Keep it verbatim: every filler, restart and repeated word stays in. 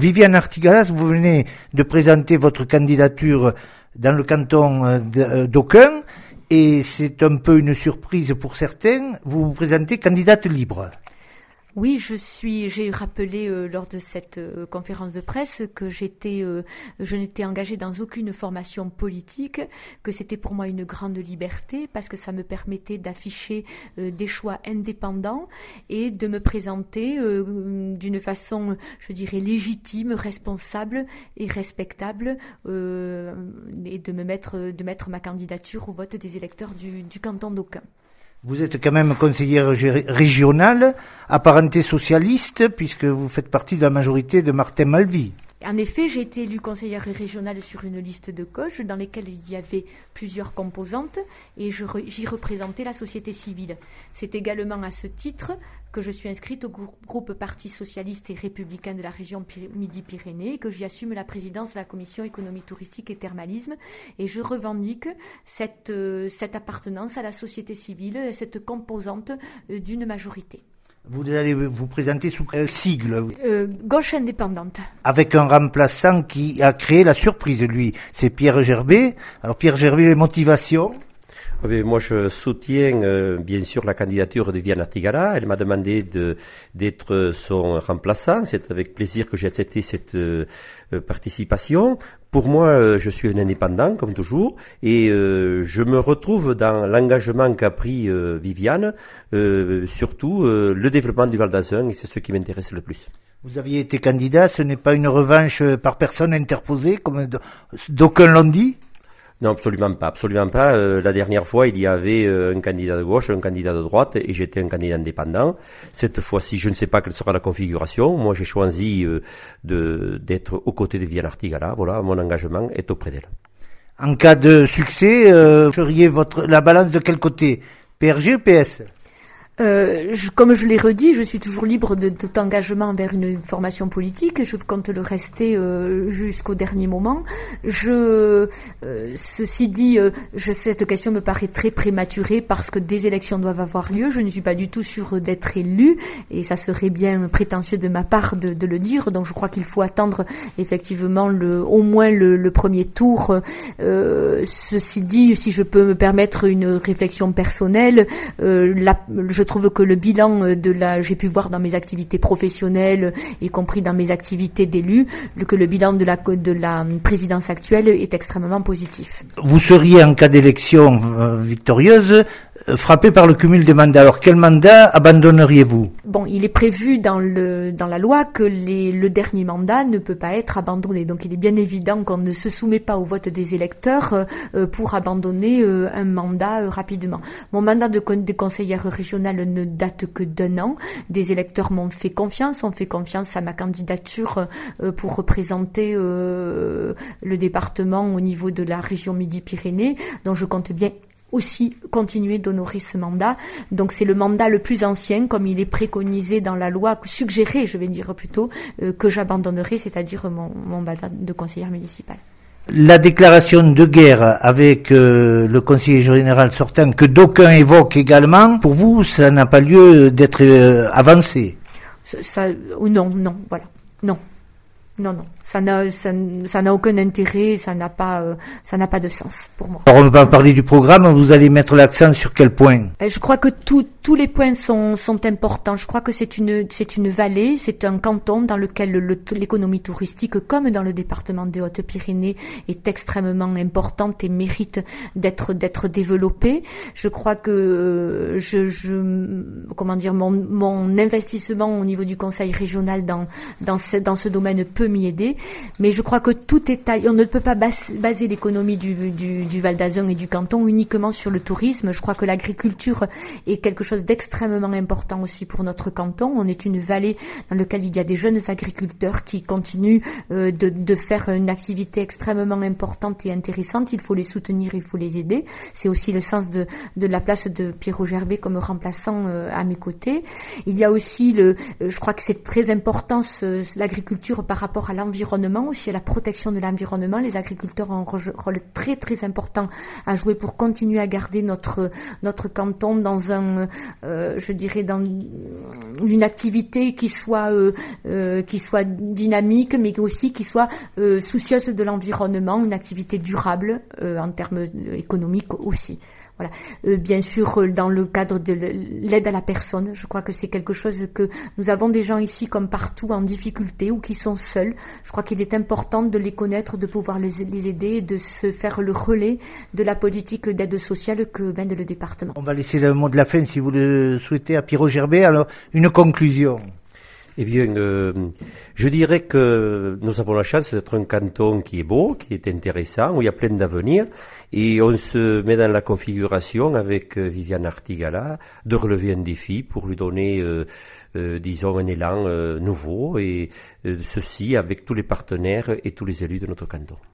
Viviane Artigalas, vous venez de présenter votre candidature dans le canton d'Aucun, et c'est un peu une surprise pour certains. Vous vous présentez candidate libre. Oui, je suis. J'ai rappelé euh, lors de cette euh, conférence de presse que j'étais, euh, je n'étais engagée dans aucune formation politique, que c'était pour moi une grande liberté parce que ça me permettait d'afficher euh, des choix indépendants et de me présenter euh, d'une façon, je dirais, légitime, responsable et respectable, euh, et de me mettre, de mettre ma candidature au vote des électeurs du, du canton d'Aucun. Vous êtes quand même conseillère régionale, apparentée socialiste, puisque vous faites partie de la majorité de Martin Malvy. En effet, j'ai été élue conseillère régionale sur une liste de gauche dans lesquelles il y avait plusieurs composantes et je, j'y représentais la société civile. C'est également à ce titre que je suis inscrite au groupe Parti socialiste et républicain de la région Midi-Pyrénées et que j'y assume la présidence de la commission économie touristique et thermalisme. Et je revendique cette, euh, cette appartenance à la société civile, cette composante euh, d'une majorité. Vous allez vous présenter sous quel sigle ? euh, Gauche indépendante. Avec un remplaçant qui a créé la surprise, lui. C'est Pierre Gerbet. Alors Pierre Gerbet, les motivations ? Oui, moi, je soutiens euh, bien sûr la candidature de Viviane Artigalas. Elle m'a demandé de d'être son remplaçant. C'est avec plaisir que j'ai accepté cette euh, participation. Pour moi, euh, je suis un indépendant, comme toujours, et euh, je me retrouve dans l'engagement qu'a pris euh, Viviane, euh, surtout euh, le développement du Val d'Azun, et c'est ce qui m'intéresse le plus. Vous aviez été candidat, ce n'est pas une revanche par personne interposée, comme d'aucuns l'ont dit ? Non, absolument pas, absolument pas. Euh, la dernière fois, il y avait euh, un candidat de gauche, un candidat de droite, et j'étais un candidat indépendant. Cette fois-ci, je ne sais pas quelle sera la configuration. Moi, j'ai choisi euh, de d'être aux côtés de Viviane Artigalas. Voilà, mon engagement est auprès d'elle. En cas de succès, euh, feriez votre la balance de quel côté ? P R G ou P S ? Euh, je, comme je l'ai redit, je suis toujours libre de, de tout engagement vers une formation politique. Je compte le rester euh, jusqu'au dernier moment. Je, euh, ceci dit, euh, je, cette question me paraît très prématurée parce que des élections doivent avoir lieu. Je ne suis pas du tout sûre d'être élue et ça serait bien prétentieux de ma part de, de le dire. Donc je crois qu'il faut attendre effectivement le, au moins le, le premier tour. Euh, ceci dit, si je peux me permettre une réflexion personnelle, euh, la, je Je trouve que le bilan de la, j'ai pu voir dans mes activités professionnelles, y compris dans mes activités d'élu, que le bilan de la, de la présidence actuelle est extrêmement positif. Vous seriez, en cas d'élection euh, victorieuse, euh, frappé par le cumul des mandats. Alors, quel mandat abandonneriez-vous ? Bon, il est prévu dans le, dans la loi que les, le dernier mandat ne peut pas être abandonné. Donc, il est bien évident qu'on ne se soumet pas au vote des électeurs euh, pour abandonner euh, un mandat euh, rapidement. Mon mandat de, de conseillère régionale ne date que d'un an. Des électeurs m'ont fait confiance, ont fait confiance à ma candidature euh, pour représenter euh, le département au niveau de la région Midi-Pyrénées, dont je compte bien aussi continuer d'honorer ce mandat. Donc c'est le mandat le plus ancien, comme il est préconisé dans la loi, suggéré, je vais dire plutôt, euh, que j'abandonnerai, c'est-à-dire mon, mon mandat de conseillère municipale. La déclaration de guerre avec euh, le conseiller général sortant, que d'aucuns évoquent également, pour vous, ça n'a pas lieu d'être euh, avancé ? Ça, ça, non, non, voilà, non. Non, non, ça n'a, ça, ça n'a aucun intérêt, ça n'a pas, euh, ça n'a pas de sens pour moi. Alors on va parler du programme, vous allez mettre l'accent sur quel point ? Je crois que tout, tous les points sont, sont importants. Je crois que c'est une, c'est une vallée, c'est un canton dans lequel le, l'économie touristique, comme dans le département des Hautes-Pyrénées, est extrêmement importante et mérite d'être, d'être développée. Je crois que euh, je, je, comment dire, mon, mon investissement au niveau du conseil régional dans, dans ce, dans ce domaine peut m'y aider, mais je crois que tout est taillé. On ne peut pas bas, baser l'économie du, du, du Val d'Azun et du canton uniquement sur le tourisme. Je crois que l'agriculture est quelque chose d'extrêmement important aussi pour notre canton. On est une vallée dans laquelle il y a des jeunes agriculteurs qui continuent euh, de, de faire une activité extrêmement importante et intéressante. Il faut les soutenir, il faut les aider. C'est aussi le sens de, de la place de Pierrot Gerbet comme remplaçant euh, à mes côtés. Il y a aussi le, euh, je crois que c'est très important ce, l'agriculture par rapport à l'environnement l'environnement, aussi à la protection de l'environnement. Les agriculteurs ont un rôle très très important à jouer pour continuer à garder notre notre canton dans un, euh, je dirais, dans une activité qui soit euh, euh, qui soit dynamique, mais aussi qui soit euh, soucieuse de l'environnement, une activité durable euh, en termes économiques aussi. Voilà. Euh, bien sûr, dans le cadre de l'aide à la personne, je crois que c'est quelque chose que nous avons des gens ici comme partout en difficulté ou qui sont seuls. Je crois qu'il est important de les connaître, de pouvoir les, les aider et de se faire le relais de la politique d'aide sociale que mène le département. On va laisser le mot de la fin, si vous le souhaitez, à Pierrot Gerbet. Alors, une conclusion. Eh bien, euh, je dirais que nous avons la chance d'être un canton qui est beau, qui est intéressant, où il y a plein d'avenir, et on se met dans la configuration avec euh, Viviane Artigala de relever un défi pour lui donner, euh, euh, disons, un élan euh, nouveau, et euh, ceci avec tous les partenaires et tous les élus de notre canton.